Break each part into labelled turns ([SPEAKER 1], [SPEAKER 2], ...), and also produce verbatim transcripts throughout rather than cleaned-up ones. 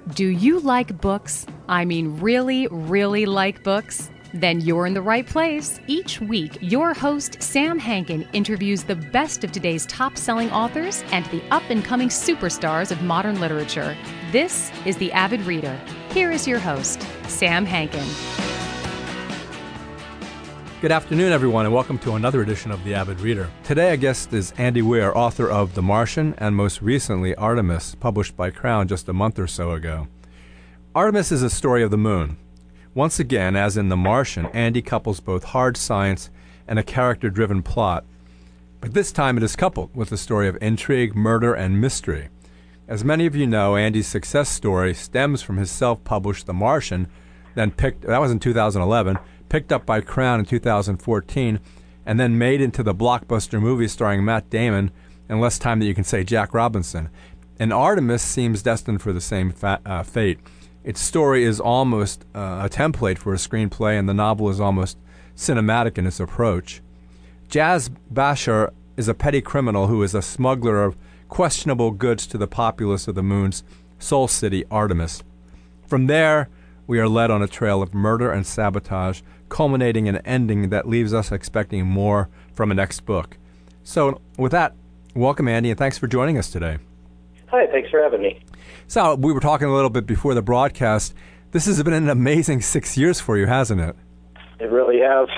[SPEAKER 1] Do you like books? I mean, really, really like books? Then you're in the right place. Each week, your host, Sam Hankin, interviews the best of today's top-selling authors and the up-and-coming superstars of modern literature. This is The Avid Reader. Here is your host, Sam Hankin.
[SPEAKER 2] Good afternoon, everyone, and welcome to another edition of The Avid Reader. Today, our guest is Andy Weir, author of The Martian and most recently Artemis, published by Crown just a month or so ago. Artemis is a story of the moon. Once again, as in The Martian, Andy couples both hard science and a character-driven plot. But this time it is coupled with a story of intrigue, murder, and mystery. As many of you know, Andy's success story stems from his self-published The Martian, then picked, that was in two thousand eleven, picked up by Crown in two thousand fourteen, and then made into the blockbuster movie starring Matt Damon, in less time than you can say Jack Robinson. And Artemis seems destined for the same fa- uh, fate. Its story is almost uh, a template for a screenplay, and the novel is almost cinematic in its approach. Jaz Bashar is a petty criminal who is a smuggler of questionable goods to the populace of the moon's soul city, Artemis. From there, we are led on a trail of murder and sabotage, culminating in an ending that leaves us expecting more from a next book. So with that, welcome, Andy, and thanks for joining us today.
[SPEAKER 3] Hi, thanks for having me.
[SPEAKER 2] So we were talking a little bit before the broadcast. This has been an amazing six years for you, hasn't it?
[SPEAKER 3] It really has.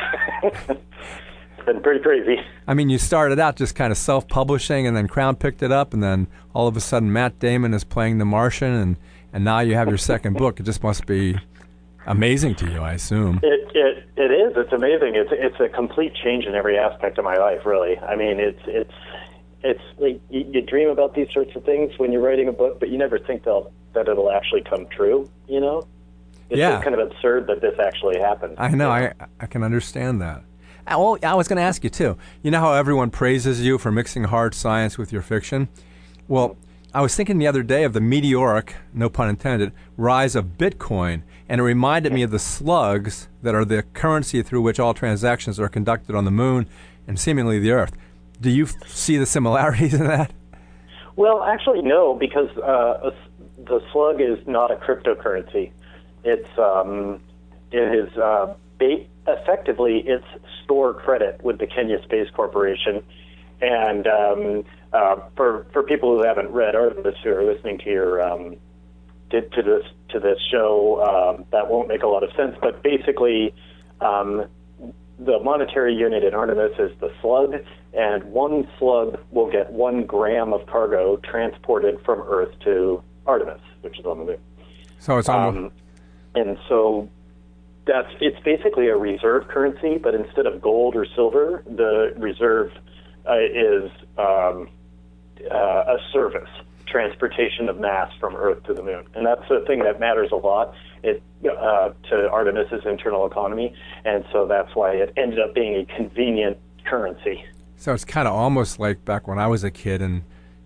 [SPEAKER 3] It's been pretty crazy.
[SPEAKER 2] I mean, you started out just kind of self-publishing, and then Crown picked it up, and then all of a sudden Matt Damon is playing The Martian, and, and now you have your second book. It just must be amazing to you, I assume.
[SPEAKER 3] It it it is. It's amazing. It's it's a complete change in every aspect of my life, really. I mean, it's it's it's like you, you dream about these sorts of things when you're writing a book, but you never think they'll, that it'll actually come true. You know, it's
[SPEAKER 2] yeah.
[SPEAKER 3] just kind of absurd that this actually happened.
[SPEAKER 2] I know. I I can understand that. I, well, I was going to ask you too. You know how everyone praises you for mixing hard science with your fiction? Well, I was thinking the other day of the meteoric, no pun intended, rise of Bitcoin, and it reminded me of the slugs that are the currency through which all transactions are conducted on the moon and seemingly the Earth. Do you f- see the similarities in that?
[SPEAKER 3] Well, actually, no, because uh, the slug is not a cryptocurrency. It's um, it is uh, ba- effectively it's store credit with the Kenya Space Corporation, and um, uh, for for people who haven't read Artemis who are listening to your um, to, to this to this show, um, that won't make a lot of sense. But basically, um, the monetary unit in Artemis is the slug, and one slug will get one gram of cargo transported from Earth to Artemis, which is on the moon.
[SPEAKER 2] So it's almost...
[SPEAKER 3] Um, and so that's it's basically a reserve currency, but instead of gold or silver, the reserve uh, is um, uh, a service, transportation of mass from Earth to the moon. And that's the thing that matters a lot it, uh, to Artemis's internal economy, and so that's why it ended up being a convenient currency.
[SPEAKER 2] So it's kind of almost like back when I was a kid and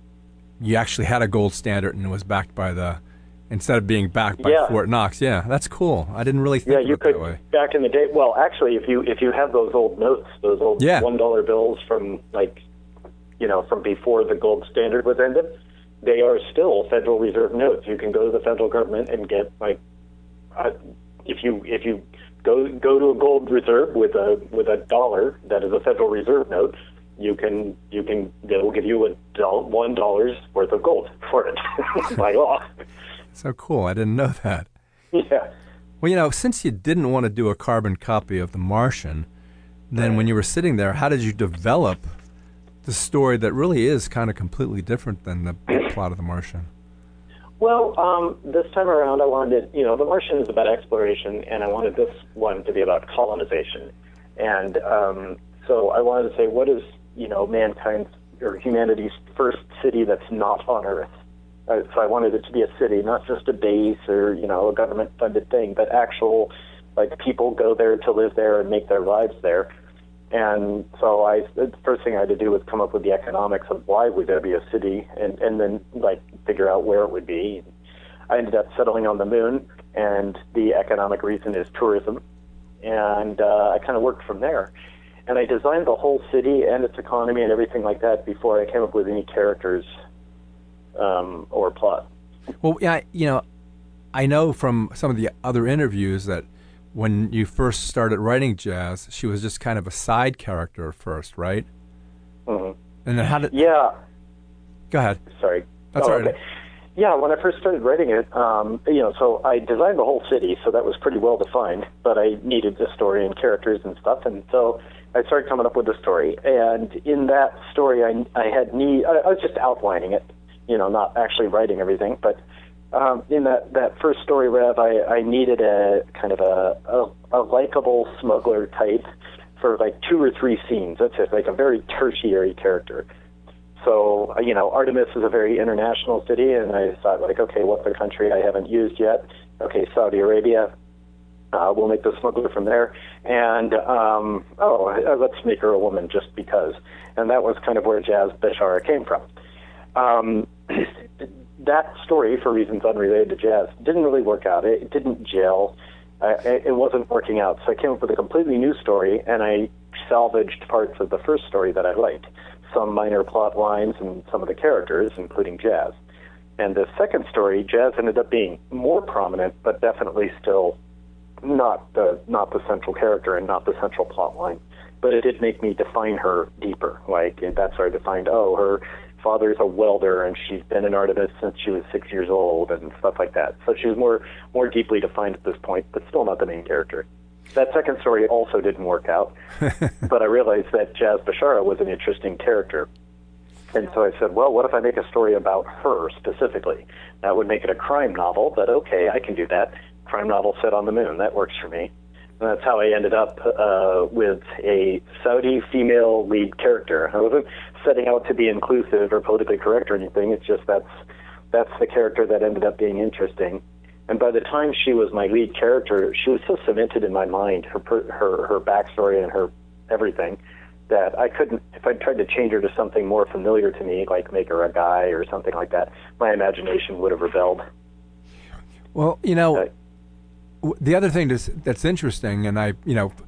[SPEAKER 2] you actually had a gold standard and it was backed by the, instead of being backed by
[SPEAKER 3] yeah.
[SPEAKER 2] Fort Knox. Yeah, that's cool. I didn't really think
[SPEAKER 3] yeah,
[SPEAKER 2] of
[SPEAKER 3] you
[SPEAKER 2] it
[SPEAKER 3] could,
[SPEAKER 2] that way.
[SPEAKER 3] Back in the day, well, actually, if you if you have those old notes, those old
[SPEAKER 2] yeah.
[SPEAKER 3] one dollar bills from, like, you know, from before the gold standard was ended, they are still Federal Reserve notes. You can go to the federal government and get, like, uh, if you if you go go to a gold reserve with a with a dollar that is a Federal Reserve note, you can you can they will give you a do- one dollar's worth of gold for it by law.
[SPEAKER 2] So cool. I didn't know that.
[SPEAKER 3] Yeah.
[SPEAKER 2] Well, you know, since you didn't want to do a carbon copy of The Martian, then when you were sitting there, how did you develop the story that really is kind of completely different than the plot of The Martian?
[SPEAKER 3] Well, um, this time around, I wanted, you know, The Martian is about exploration, and I wanted this one to be about colonization. And um, so I wanted to say, what is, you know, mankind's or humanity's first city that's not on Earth? Uh, so I wanted it to be a city, not just a base or, you know, a government-funded thing, but actual, like, people go there to live there and make their lives there. And so I, the first thing I had to do was come up with the economics of why would there be a city, and, and then, like, figure out where it would be. I ended up settling on the moon, and the economic reason is tourism. And uh, I kind of worked from there. And I designed the whole city and its economy and everything like that before I came up with any characters um, or plot.
[SPEAKER 2] Well, yeah, you know, I know from some of the other interviews that when you first started writing Jazz, she was just kind of a side character at first, right?
[SPEAKER 3] Mm-hmm.
[SPEAKER 2] And then how did...
[SPEAKER 3] Yeah.
[SPEAKER 2] Go ahead.
[SPEAKER 3] Sorry.
[SPEAKER 2] That's
[SPEAKER 3] oh,
[SPEAKER 2] all right.
[SPEAKER 3] Okay. Yeah, when I first started writing it, um, you know, so I designed the whole city, so that was pretty well defined, but I needed the story and characters and stuff, and so I started coming up with the story. And in that story, I, I had need, I, I was just outlining it, you know, not actually writing everything, but um, in that, that first story, Rev, I, I needed a kind of a, a, a likable smuggler type for like two or three scenes. That's it, like a very tertiary character. So, you know, Artemis is a very international city, and I thought, like, okay, what's the country I haven't used yet? Okay, Saudi Arabia. Uh, we'll make the smuggler from there. And, um, oh, let's make her a woman just because. And that was kind of where Jazz Bashara came from. Um, that story, for reasons unrelated to Jazz, didn't really work out. It, it didn't gel. Uh, it, it wasn't working out. So I came up with a completely new story, and I salvaged parts of the first story that I liked. Some minor plot lines and some of the characters, including Jazz. And the second story, Jazz ended up being more prominent, but definitely still not the not the central character and not the central plot line. But it did make me define her deeper. Like, that's where I defined, oh, her father's a welder, and she's been in Artemis since she was six years old, and stuff like that. So she was more more deeply defined at this point, but still not the main character. That second story also didn't work out, but I realized that Jazz Bashara was an interesting character. And so I said, well, what if I make a story about her specifically? That would make it a crime novel, but okay, I can do that. Crime novel set on the moon, that works for me. And that's how I ended up uh, with a Saudi female lead character. I wasn't setting out to be inclusive or politically correct or anything, it's just that's, that's the character that ended up being interesting. And by the time she was my lead character, she was so cemented in my mind, her her her backstory and her everything, that I couldn't, if I tried to change her to something more familiar to me, like make her a guy or something like that, my imagination would have rebelled.
[SPEAKER 2] Well, you know,
[SPEAKER 3] Uh,
[SPEAKER 2] the other thing that's, that's interesting, and I, you know,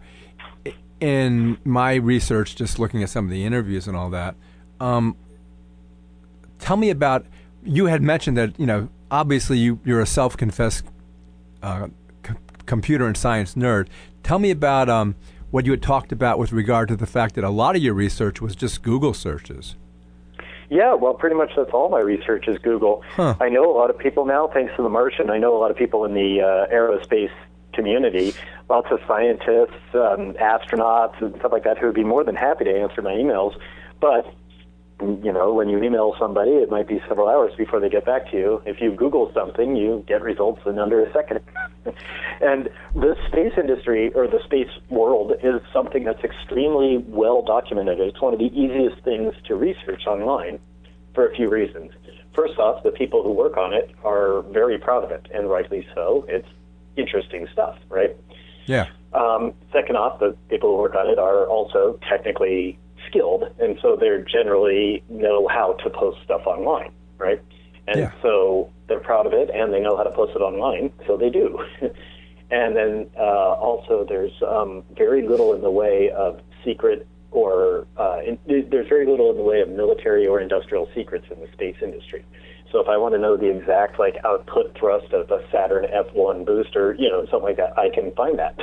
[SPEAKER 2] in my research, just looking at some of the interviews and all that, um, tell me about, you had mentioned that, you know, obviously you, you're a self-confessed uh, c- computer and science nerd. Tell me about um, what you had talked about with regard to the fact that a lot of your research was just Google searches.
[SPEAKER 3] Yeah, well, pretty much that's all my research is Google.
[SPEAKER 2] Huh.
[SPEAKER 3] I know a lot of people now, thanks to The Martian, I know a lot of people in the uh, aerospace community, lots of scientists, um, astronauts, and stuff like that who would be more than happy to answer my emails. But, you know, when you email somebody, it might be several hours before they get back to you. If you Google something, you get results in under a second. And the space industry, or the space world, is something that's extremely well documented. It's one of the easiest things to research online for a few reasons. First off, the people who work on it are very proud of it, and rightly so. It's interesting stuff, right?
[SPEAKER 2] Yeah.
[SPEAKER 3] Um, second off, the people who work on it are also technically skilled, and so they generally know how to post stuff online, right? And
[SPEAKER 2] yeah.
[SPEAKER 3] so they're proud of it, and they know how to post it online, so they do. And then uh, also there's um, very little in the way of secret or uh, in, there's very little in the way of military or industrial secrets in the space industry. So if I want to know the exact like output thrust of a Saturn F one booster, you know, something like that, I can find that.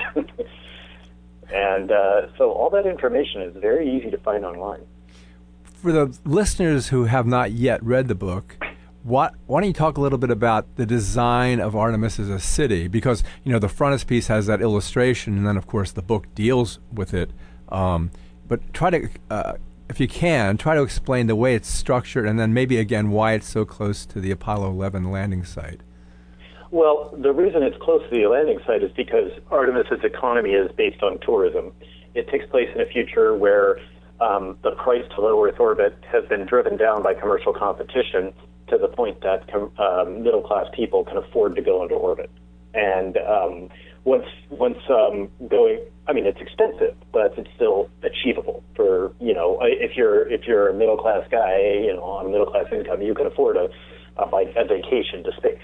[SPEAKER 3] And uh, so all that information is very easy to find online.
[SPEAKER 2] For the listeners who have not yet read the book, what, why don't you talk a little bit about the design of Artemis as a city? Because, you know, the frontispiece has that illustration, and then, of course, the book deals with it. Um, but try to, uh, if you can, try to explain the way it's structured, and then maybe, again, why it's so close to the Apollo eleven landing site.
[SPEAKER 3] Well, the reason it's close to the landing site is because Artemis's economy is based on tourism. It takes place in a future where um, the price to low Earth orbit has been driven down by commercial competition to the point that com- uh, middle-class people can afford to go into orbit. And um, once once um, going, I mean, it's expensive, but it's still achievable for, you know, if you're if you're a middle-class guy, you know, on a middle-class income, you can afford a, a like a vacation to space.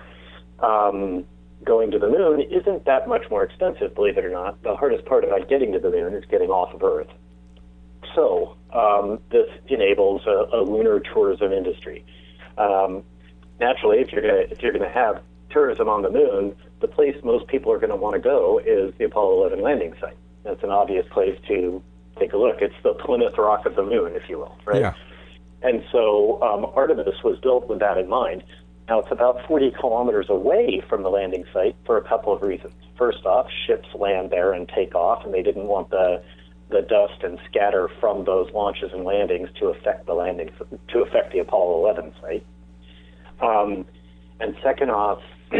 [SPEAKER 3] Um, going to the moon isn't that much more expensive, believe it or not. The hardest part about getting to the moon is getting off of Earth. So um, this enables a, a lunar tourism industry. Um, naturally, if you're gonna if you're gonna have tourism on the moon, the place most people are going to want to go is the Apollo eleven landing site. That's an obvious place to take a look. It's the Plymouth Rock of the moon, if you will, right?
[SPEAKER 2] Yeah.
[SPEAKER 3] And so um, Artemis was built with that in mind. Now, it's about forty kilometers away from the landing site for a couple of reasons. First off, ships land there and take off, and they didn't want the the dust and scatter from those launches and landings to affect the landing, to affect the Apollo eleven site. Um, and second off, uh,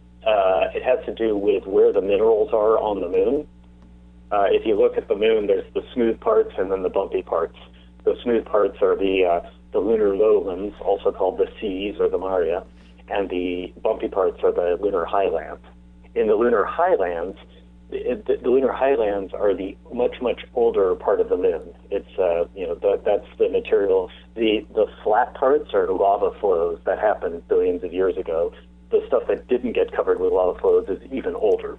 [SPEAKER 3] it has to do with where the minerals are on the moon. Uh, if you look at the moon, there's the smooth parts and then the bumpy parts. The smooth parts are the uh, the lunar lowlands, also called the seas or the maria, and the bumpy parts are the lunar highlands. In the lunar highlands, the, the, the lunar highlands are the much, much older part of the moon. It's, uh, you know, the, that's the material. The, the flat parts are lava flows that happened billions of years ago. The stuff that didn't get covered with lava flows is even older.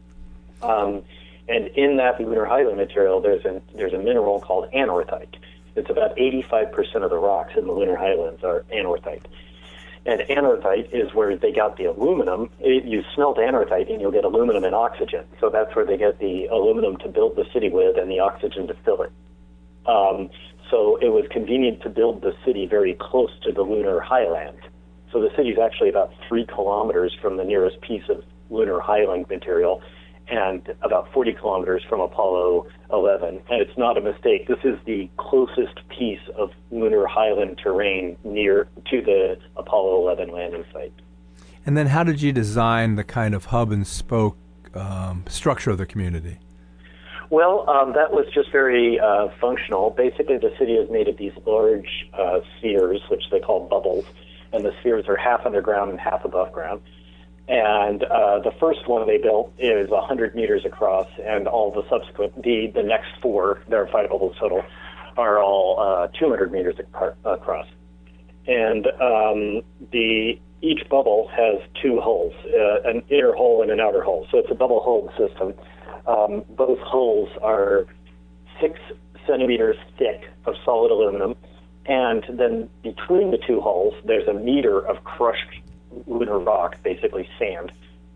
[SPEAKER 3] Um, and in that lunar highland material, there's, an, there's a mineral called anorthite. It's about eighty-five percent of the rocks in the lunar highlands are anorthite. And anorthite is where they got the aluminum. It, you smelt anorthite and you'll get aluminum and oxygen. So that's where they get the aluminum to build the city with and the oxygen to fill it. Um, so it was convenient to build the city very close to the lunar highlands. So the city is actually about three kilometers from the nearest piece of lunar highland material and about forty kilometers from Apollo eleven. And it's not a mistake. This is the closest piece of lunar highland terrain near to the Apollo eleven landing site.
[SPEAKER 2] And then how did you design the kind of hub and spoke um, structure of the community?
[SPEAKER 3] Well, um, that was just very uh, functional. Basically, the city is made of these large uh, spheres, which they call bubbles, and the spheres are half underground and half above ground. And uh, the first one they built is one hundred meters across, and all the subsequent, the, the next four, there are five bubbles total, are all uh, two hundred meters across. And um, the each bubble has two hulls, uh, an inner hull and an outer hull. So it's a double hulled system. Um, both hulls are six centimeters thick of solid aluminum, and then between the two hulls, there's a meter of crushed lunar rock, basically sand.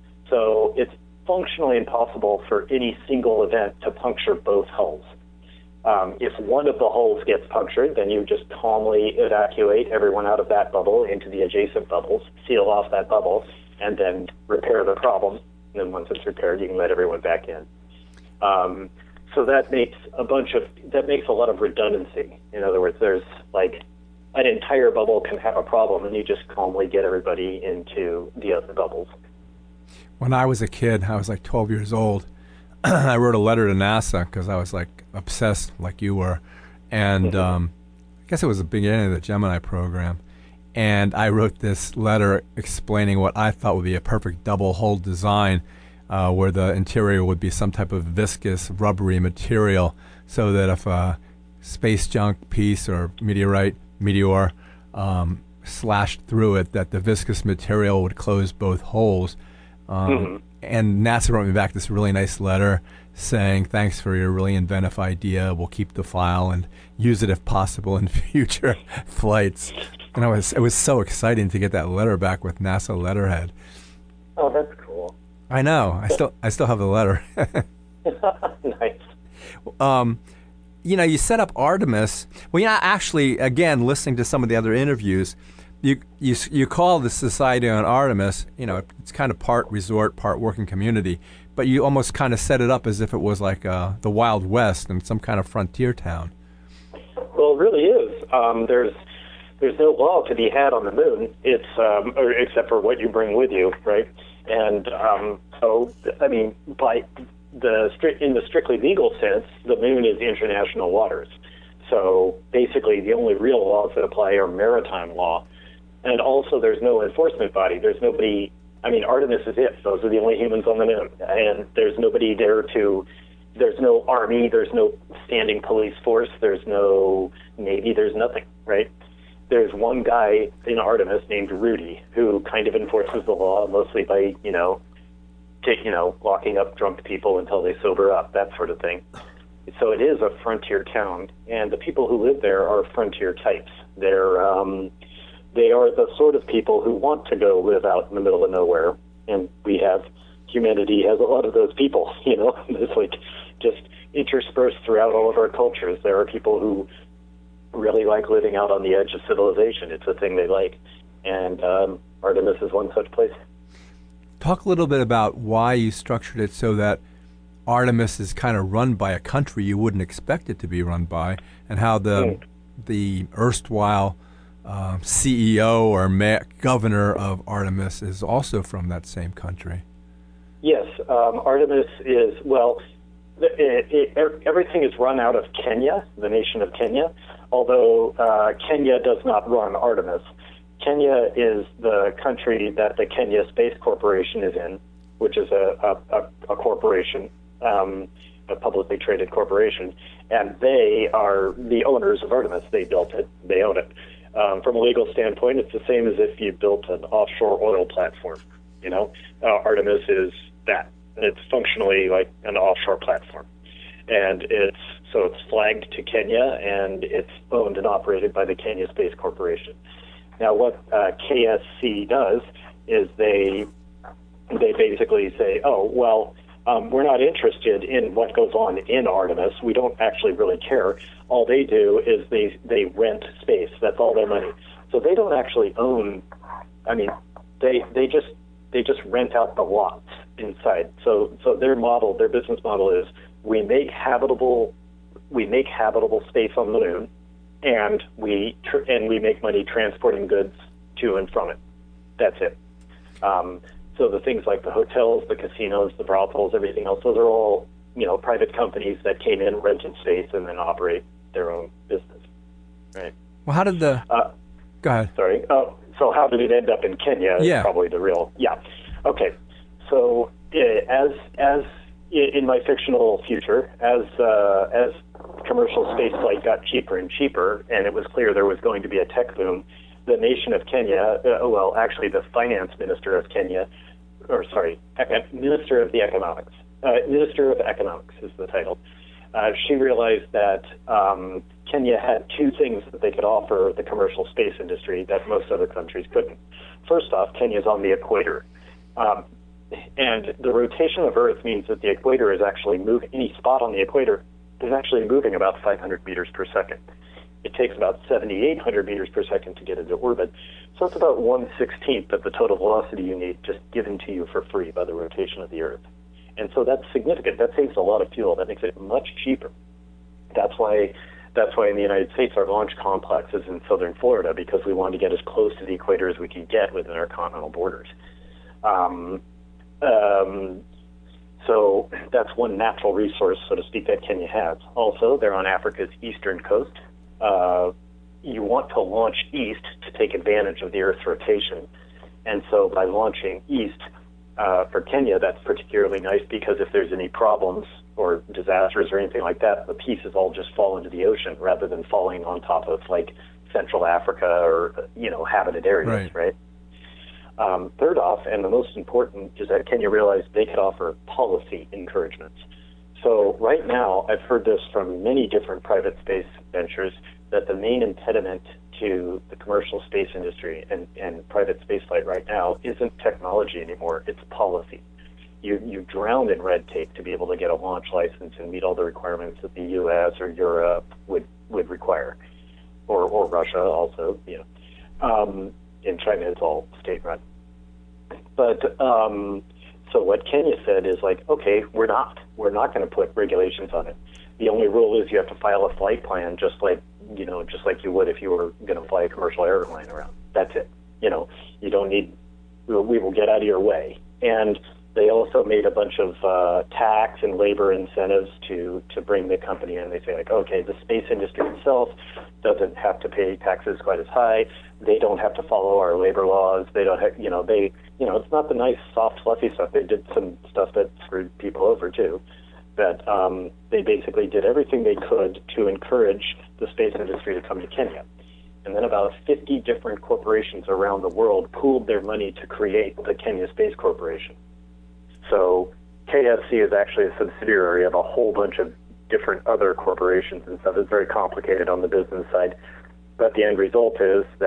[SPEAKER 3] So it's functionally impossible for any single event to puncture both hulls. Um, if one of the hulls gets punctured, then you just calmly evacuate everyone out of that bubble into the adjacent bubbles, seal off that bubble, and then repair the problem. And then once it's repaired, you can let everyone back in. Um, so that makes a bunch of, that makes a lot of redundancy. In other words, there's like an entire bubble can have a problem, and you just calmly get everybody into the other bubbles.
[SPEAKER 2] When I was a kid, I was like twelve years old, I wrote a letter to NASA because I was like obsessed like you were. And mm-hmm. um, I guess it was the beginning of the Gemini program. And I wrote this letter explaining what I thought would be a perfect double-hull design uh, where the interior would be some type of viscous, rubbery material so that if a space junk piece or meteorite meteor um, slashed through it, that the viscous material would close both holes. Um, mm-hmm. And NASA wrote me back this really nice letter saying, thanks for your really inventive idea. We'll keep the file and use it if possible in future flights. And I was, it was so exciting to get that letter back with NASA letterhead.
[SPEAKER 3] Oh, that's cool.
[SPEAKER 2] I know. I still I still have the letter.
[SPEAKER 3] Nice.
[SPEAKER 2] Um, you know, you set up Artemis. Well, yeah, actually, again, listening to some of the other interviews, you you you call the Society on Artemis, you know, it's kind of part resort, part working community, but you almost kind of set it up as if it was like uh, the Wild West and some kind of frontier town.
[SPEAKER 3] Well, it really is. Um, there's there's no law to be had on the moon. It's um, or except for what you bring with you, right? And um, so, I mean, by the in the strictly legal sense, the moon is international waters. So basically, the only real laws that apply are maritime law. And also, there's no enforcement body. There's nobody. I mean, Artemis is it. Those are the only humans on the moon, and there's nobody there to. There's no army. There's no standing police force. There's no navy. There's nothing, right? There's one guy in Artemis named Rudy who kind of enforces the law, mostly by you know, t- you know, locking up drunk people until they sober up, that sort of thing. So it is a frontier town, and the people who live there are frontier types. They're um, they are the sort of people who want to go live out in the middle of nowhere, and we have, humanity has a lot of those people, you know, it's like just interspersed throughout all of our cultures. There are people who really like living out on the edge of civilization. It's a thing they like, and um, Artemis is one such place.
[SPEAKER 2] Talk a little bit about why you structured it so that Artemis is kind of run by a country you wouldn't expect it to be run by, and how the mm. the erstwhile uh, C E O or ma- governor of Artemis is also from that same country.
[SPEAKER 3] Yes, um, Artemis is, well, it, it, everything is run out of Kenya, the nation of Kenya, although uh, Kenya does not run Artemis. Kenya is the country that the Kenya Space Corporation is in, which is a, a, a corporation, um, a publicly traded corporation, and they are the owners of Artemis. They built it. They own it. Um, from a legal standpoint, it's the same as if you built an offshore oil platform. You know, uh, Artemis is that. It's functionally like an offshore platform, and it's so it's flagged to Kenya, and it's owned and operated by the Kenya Space Corporation. Now, what uh, K S C does is they they basically say, oh, well, um, we're not interested in what goes on in Artemis. We don't actually really care. All they do is they, they rent space. That's all their money. So they don't actually own, I mean, they they just they just rent out the lots inside. So so their model, their business model is we make habitable we make habitable space on the moon, and we tr- and we make money transporting goods to and from it. That's it. Um, so the things like the hotels, the casinos, the brothels, everything else, those are all, you know, private companies that came in, rented space, and then operate their own business. Right.
[SPEAKER 2] Well, how did the?
[SPEAKER 3] Uh,
[SPEAKER 2] go ahead.
[SPEAKER 3] Sorry. Oh, so how did it end up in Kenya?
[SPEAKER 2] Yeah.
[SPEAKER 3] Is probably the real. Yeah. Okay. So uh, as as in my fictional future, as uh, as commercial spaceflight got cheaper and cheaper, and it was clear there was going to be a tech boom, the nation of Kenya, uh, well, actually the finance minister of Kenya, or sorry, ec- minister of the economics, uh, minister of economics is the title. Uh, she realized that um, Kenya had two things that they could offer the commercial space industry that most other countries couldn't. First off, Kenya's on the equator. Um, and the rotation of Earth means that the equator is actually moving, any spot on the equator is actually moving about five hundred meters per second. It takes about seventy-eight hundred meters per second to get into orbit. So it's about one sixteenth of the total velocity you need just given to you for free by the rotation of the Earth. And so that's significant. That saves a lot of fuel. That makes it much cheaper. That's why that's why in the United States our launch complex is in southern Florida, because we wanted to get as close to the equator as we could get within our continental borders. Um, um, so that's one natural resource, so to speak, that Kenya has. Also, they're on Africa's eastern coast. Uh, you want to launch east to take advantage of the Earth's rotation. And so by launching east, uh, for Kenya, that's particularly nice because if there's any problems or disasters or anything like that, the pieces all just fall into the ocean rather than falling on top of, like, Central Africa or, you know, habited areas, right? right? Um, third off, and the most important, is that Kenya realized they could offer policy encouragements. So right now, I've heard this from many different private space ventures, that the main impediment to the commercial space industry and, and private spaceflight right now isn't technology anymore, it's policy. You, you drown in red tape to be able to get a launch license and meet all the requirements that the U S or Europe would, would require, or, or Russia also, you know. Um, in China, it's all state-run. But um, so what Kenya said is like, okay, we're not. We're not going to put regulations on it. The only rule is you have to file a flight plan, just like you know, just like you would if you were going to fly a commercial airline around. That's it. You know, you don't need. We will get out of your way. And they also made a bunch of uh, tax and labor incentives to to bring the company in. They say like, okay, the space industry itself doesn't have to pay taxes quite as high. They don't have to follow our labor laws. They don't have, you know, they, you know, it's not the nice, soft, fluffy stuff. They did some stuff that screwed people over too. But um, they basically did everything they could to encourage the space industry to come to Kenya. And then about fifty different corporations around the world pooled their money to create the Kenya Space Corporation. So K S C is actually a subsidiary of a whole bunch of different other corporations and stuff. It's very complicated on the business side. But the end result is that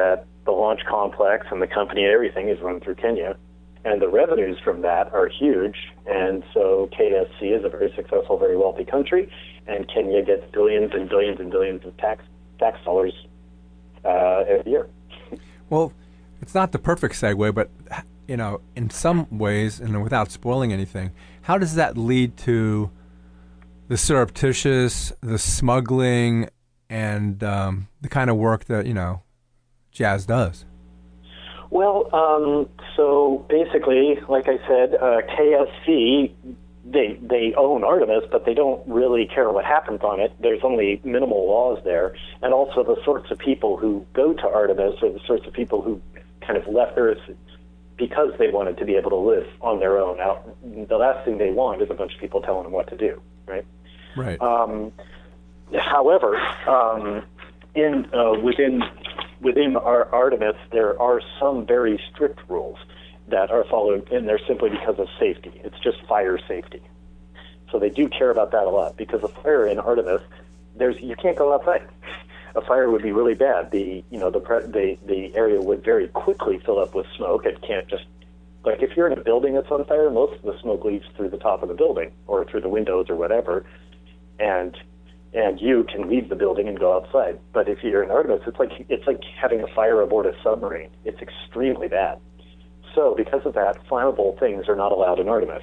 [SPEAKER 3] the launch complex and the company and everything is run through Kenya. And the revenues from that are huge. And so K S C is a very successful, very wealthy country, and Kenya gets billions and billions and billions of tax tax dollars uh, every year.
[SPEAKER 2] Well, it's not the perfect segue, but, you know, in some ways, and without spoiling anything, how does that lead to the surreptitious, the smuggling, and um, the kind of work that, you know, Jazz does?
[SPEAKER 3] Well, um, so basically, like I said, uh, K S C, they they own Artemis, but they don't really care what happens on it. There's only minimal laws there. And also the sorts of people who go to Artemis are the sorts of people who kind of left Earth because they wanted to be able to live on their own. Now, the last thing they want is a bunch of people telling them what to do, right?
[SPEAKER 2] Right.
[SPEAKER 3] Um, however, um, in uh, within... Within our Artemis, there are some very strict rules that are followed, and they're simply because of safety. It's just fire safety. So they do care about that a lot, because a fire in Artemis, there's you can't go outside. A fire would be really bad. The you know the the the area would very quickly fill up with smoke. It can't just like if you're in a building that's on fire, most of the smoke leaves through the top of the building or through the windows or whatever, and. And you can leave the building and go outside. But if you're in Artemis, it's like it's like having a fire aboard a submarine. It's extremely bad. So because of that, flammable things are not allowed in Artemis,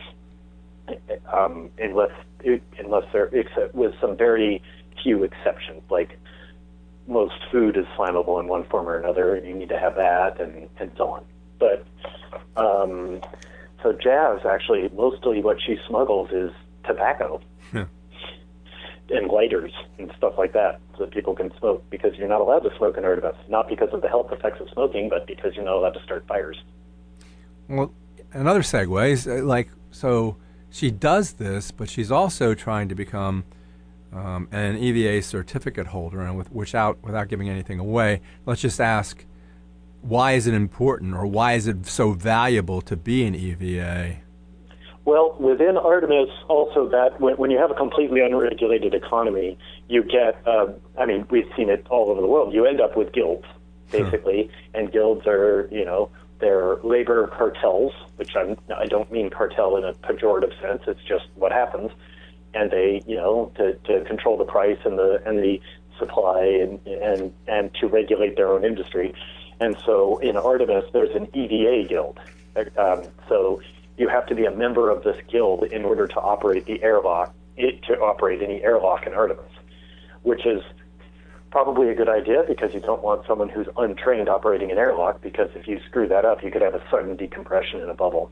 [SPEAKER 3] um, unless unless they're except with some very few exceptions. Like most food is flammable in one form or another, and you need to have that, and, and so on. But um, so Jazz actually mostly what she smuggles is tobacco.
[SPEAKER 2] Yeah.
[SPEAKER 3] And lighters and stuff like that, so that people can smoke, because you're not allowed to smoke in Artemis, not because of the health effects of smoking, but because you're not allowed to start fires.
[SPEAKER 2] Well, another segue is uh, like, so she does this, but she's also trying to become um, an E V A certificate holder, and with, without, without giving anything away, let's just ask, why is it important, or why is it so valuable to be an E V A?
[SPEAKER 3] Well, within Artemis, also that when, when you have a completely unregulated economy, you get, uh, I mean, we've seen it all over the world. You end up with guilds, basically, huh. And guilds are, you know, they're labor cartels, which I'm, I don't mean cartel in a pejorative sense. It's just what happens. And they, you know, to, to control the price and the and the supply and, and, and to regulate their own industry. And so in Artemis, there's an E V A guild. Um, so you have to be a member of this guild in order to operate the airlock, it, to operate any airlock in Artemis, which is probably a good idea because you don't want someone who's untrained operating an airlock, because if you screw that up, you could have a sudden decompression in a bubble.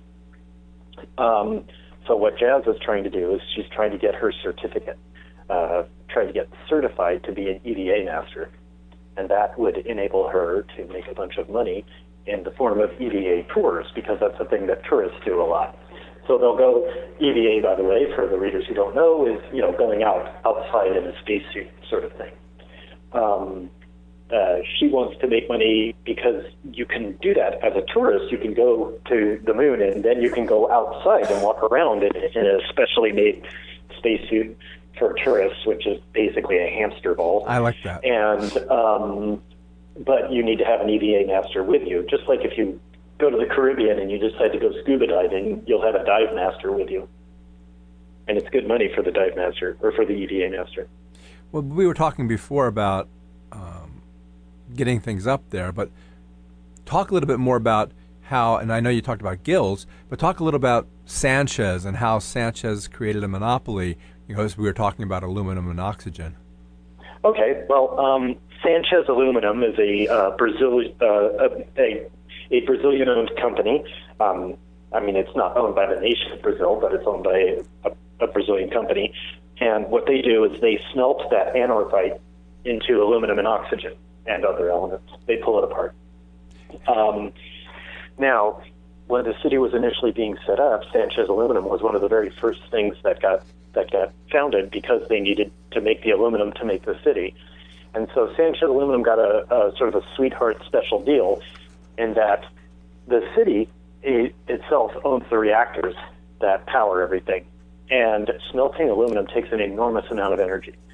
[SPEAKER 3] Um, so what Jazz is trying to do is she's trying to get her certificate, uh, trying to get certified to be an E V A master, and that would enable her to make a bunch of money in the form of E V A tours, because that's a thing that tourists do a lot. So they'll go, E V A, by the way, for the readers who don't know, is, you know, going out outside in a spacesuit sort of thing. Um, uh, she wants to make money because you can do that as a tourist. You can go to the moon and then you can go outside and walk around in, in a specially made spacesuit for tourists, which is basically a hamster ball.
[SPEAKER 2] I like that.
[SPEAKER 3] And um, but you need to have an E V A master with you. Just like if you go to the Caribbean and you decide to go scuba diving, you'll have a dive master with you. And it's good money for the dive master, or for the E V A master.
[SPEAKER 2] Well, we were talking before about um, getting things up there, but talk a little bit more about how, and I know you talked about guilds, but talk a little about Sanchez and how Sanchez created a monopoly, you know, as we were talking about aluminum and oxygen.
[SPEAKER 3] Okay, well, um, Sanchez Aluminum is a uh, Brazil, uh, a, a Brazilian-owned company. Um, I mean, it's not owned by the nation of Brazil, but it's owned by a, a Brazilian company. And what they do is they smelt that anorthite into aluminum and oxygen and other elements. They pull it apart. Um, now, when the city was initially being set up, Sanchez Aluminum was one of the very first things that got that got founded, because they needed to make the aluminum to make the city. And so Sanchez Aluminum got a, a sort of a sweetheart special deal in that the city it, itself owns the reactors that power everything. And smelting aluminum takes an enormous amount of energy.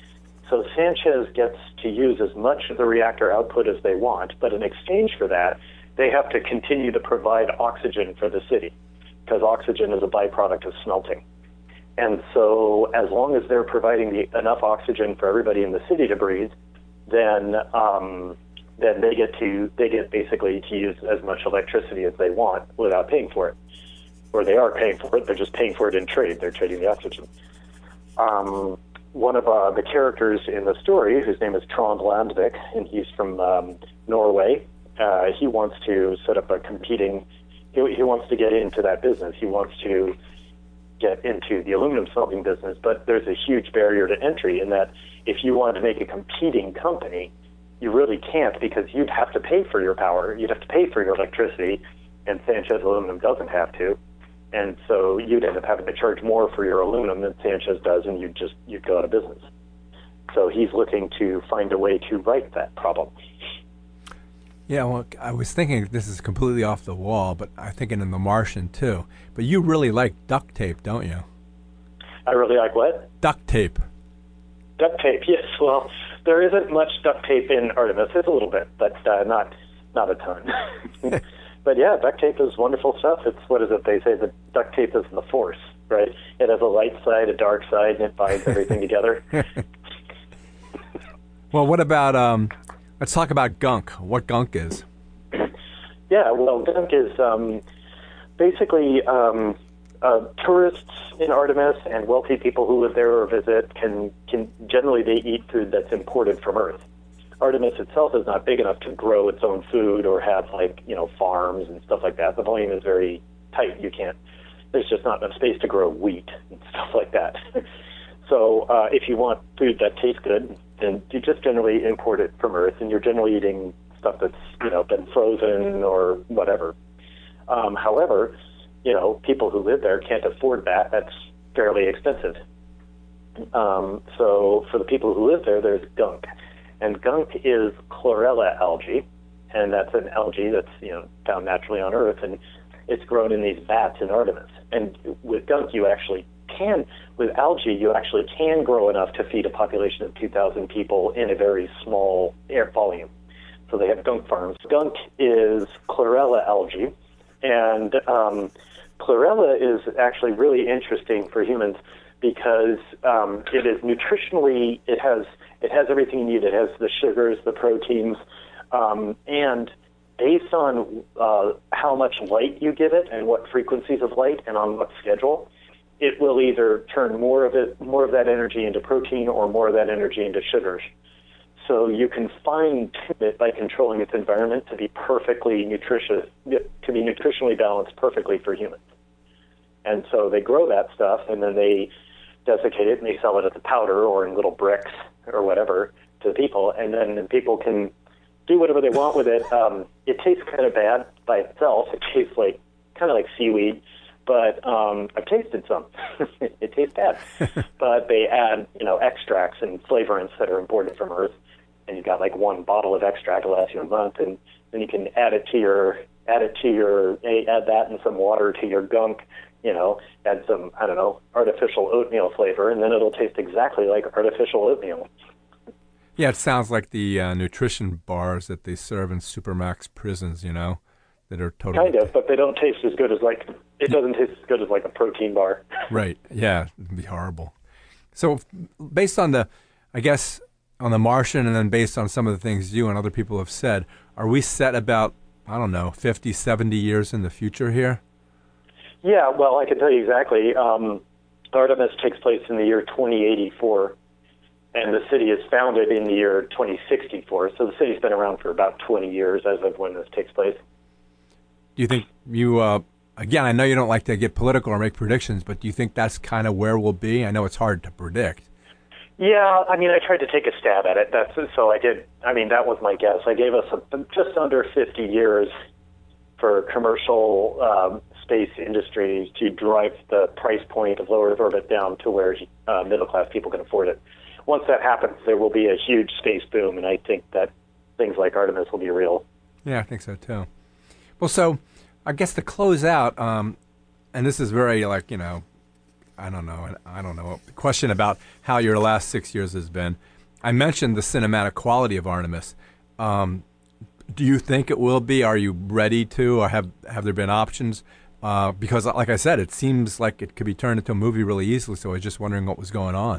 [SPEAKER 3] So Sanchez gets to use as much of the reactor output as they want, but in exchange for that, they have to continue to provide oxygen for the city, because oxygen is a byproduct of smelting. And so as long as they're providing the, enough oxygen for everybody in the city to breathe, then um, then they get to they get basically to use as much electricity as they want without paying for it. Or they are paying for it, they're just paying for it in trade. They're trading the oxygen. Um, one of uh, the characters in the story, whose name is Trond Landvik, and he's from um, Norway, uh, he wants to set up a competing, he, he wants to get into that business. He wants to get into the aluminum smelting business, but there's a huge barrier to entry in that if you want to make a competing company, you really can't, because you'd have to pay for your power, you'd have to pay for your electricity, and Sanchez Aluminum doesn't have to. And so you'd end up having to charge more for your aluminum than Sanchez does, and you'd just you'd go out of business. So he's looking to find a way to right that problem.
[SPEAKER 2] Yeah, well, I was thinking this is completely off the wall, but I'm thinking in The Martian too. But you really like duct tape, don't you?
[SPEAKER 3] I really like what?
[SPEAKER 2] Duct tape.
[SPEAKER 3] Duct tape, yes. Well, there isn't much duct tape in Artemis. There's a little bit, but uh, not not a ton. But yeah, duct tape is wonderful stuff. It's, what is it they say, the duct tape is the force, right? It has a light side, a dark side, and it binds everything together.
[SPEAKER 2] Well, what about, um, let's talk about gunk. What gunk is?
[SPEAKER 3] Yeah, well, gunk is um, basically um, uh, tourists in Artemis and wealthy people who live there or visit can, can generally they eat food that's imported from Earth. Artemis itself is not big enough to grow its own food or have, like, you know, farms and stuff like that. The volume is very tight. You can't, there's just not enough space to grow wheat and stuff like that. So uh, if you want food that tastes good, then you just generally import it from Earth, and you're generally eating stuff that's, you know, been frozen or whatever. Um, however, you know, people who live there can't afford that. That's fairly expensive. Um, so for the people who live there, there's gunk. And gunk is chlorella algae, and that's an algae that's, you know, found naturally on Earth, and it's grown in these vats in Artemis. And with gunk, you actually can, with algae, you actually can grow enough to feed a population of two thousand people in a very small air volume. So they have gunk farms. Gunk is chlorella algae, and um, chlorella is actually really interesting for humans because um, it is nutritionally, it has It has everything you need. It has the sugars, the proteins, um, and based on uh, how much light you give it and what frequencies of light and on what schedule, it will either turn more of it, more of that energy into protein or more of that energy into sugars. So you can fine tune it by controlling its environment to be perfectly nutritious, to be nutritionally balanced perfectly for humans. And so they grow that stuff, and then they desiccate it, and they sell it as a powder or in little bricks or whatever to people, and then people can do whatever they want with it. Um, it tastes kind of bad by itself. It tastes like kind of like seaweed, but um, I've tasted some. It tastes bad. But they add, you know, extracts and flavorants that are imported from Earth, and you've got like one bottle of extract that lasts you a month, and then you can add it to your add it to your add that and some water to your gunk. You know, add some, I don't know, artificial oatmeal flavor, and then it'll taste exactly like artificial oatmeal.
[SPEAKER 2] Yeah, it sounds like the uh, nutrition bars that they serve in Supermax prisons, you know, that are totally...
[SPEAKER 3] Kind of, but they don't taste as good as, like, it doesn't taste as good as, like, a protein bar.
[SPEAKER 2] Right, yeah, it'd be horrible. So based on the, I guess, on The Martian, and then based on some of the things you and other people have said, are we set about, I don't know, fifty, seventy years in the future here?
[SPEAKER 3] Yeah, well, I can tell you exactly. Um, Artemis takes place in the year twenty eighty-four, and the city is founded in the year twenty sixty-four. So the city's been around for about twenty years as of when this takes place.
[SPEAKER 2] Do you think you, uh, again, I know you don't like to get political or make predictions, but do you think that's kind of where we'll be? I know it's hard to predict.
[SPEAKER 3] Yeah, I mean, I tried to take a stab at it. That's so I did. I mean, that was my guess. I gave us a, just under fifty years for commercial um, space industry to drive the price point of low Earth orbit down to where uh, middle-class people can afford it. Once that happens, there will be a huge space boom, and I think that things like Artemis will be real.
[SPEAKER 2] Yeah, I think so, too. Well, so I guess to close out, um, and this is very, like, you know, I don't know, I don't know, a question about how your last six years has been. I mentioned the cinematic quality of Artemis. Um, do you think it will be? Are you ready to, or have have there been options? Uh, because, like I said, it seems like it could be turned into a movie really easily. So I was just wondering what was going on.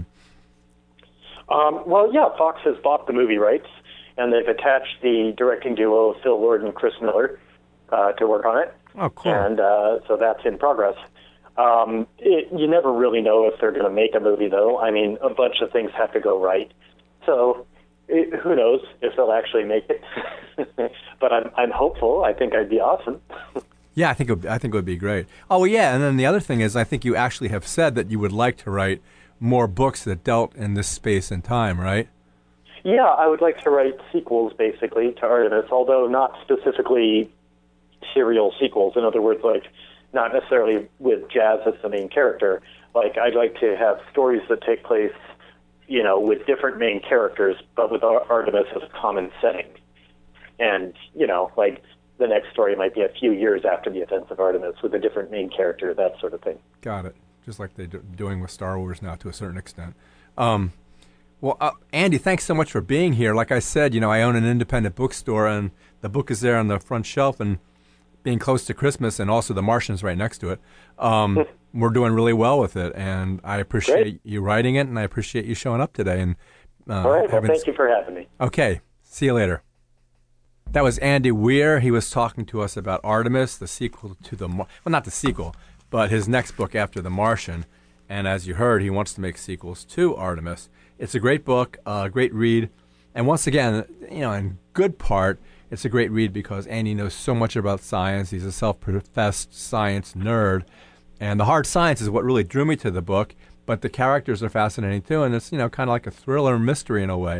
[SPEAKER 3] Um, well, yeah, Fox has bought the movie rights, and they've attached the directing duo of Phil Lord and Chris Miller uh, to work on it.
[SPEAKER 2] Oh, cool.
[SPEAKER 3] And uh, so that's in progress. Um, it, you never really know if they're going to make a movie, though. I mean, a bunch of things have to go right. So it, who knows if they'll actually make it? But I'm I'm hopeful. I think I'd be awesome.
[SPEAKER 2] Yeah, I think it would, I think it would be great. Oh, yeah, and then the other thing is, I think you actually have said that you would like to write more books that dealt in this space and time, right?
[SPEAKER 3] Yeah, I would like to write sequels, basically, to Artemis, although not specifically serial sequels. In other words, like, not necessarily with Jazz as the main character. Like, I'd like to have stories that take place, you know, with different main characters, but with Ar- Artemis as a common setting. And, you know, like, the next story might be a few years after the events of Artemis with a different main character, that sort of thing.
[SPEAKER 2] Got it. Just like they're doing with Star Wars now to a certain extent. Um, well, uh, Andy, thanks so much for being here. Like I said, you know, I own an independent bookstore, and the book is there on the front shelf, and being close to Christmas, and also The Martian's right next to it, um, we're doing really well with it, and I appreciate Great. you writing it, and I appreciate you showing up today. And uh,
[SPEAKER 3] All right, well, thank you for having me.
[SPEAKER 2] Okay, see you later. That was Andy Weir. He was talking to us about Artemis, the sequel to the, Mar- well, not the sequel, but his next book after The Martian. And as you heard, he wants to make sequels to Artemis. It's a great book, a uh, great read. And once again, you know, in good part, it's a great read because Andy knows so much about science. He's a self-professed science nerd. And the hard science is what really drew me to the book, but the characters are fascinating too. And it's, you know, kind of like a thriller mystery in a way.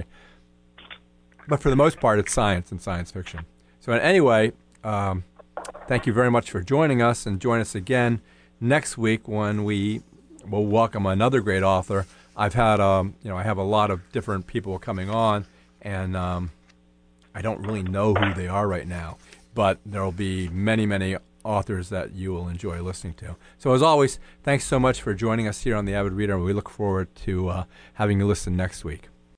[SPEAKER 2] But for the most part, it's science and science fiction. So anyway, um, thank you very much for joining us, and join us again next week when we will welcome another great author. I've had, um, you know, I have a lot of different people coming on, and um, I don't really know who they are right now, but there will be many, many authors that you will enjoy listening to. So as always, thanks so much for joining us here on The Avid Reader, and we look forward to uh, having you listen next week.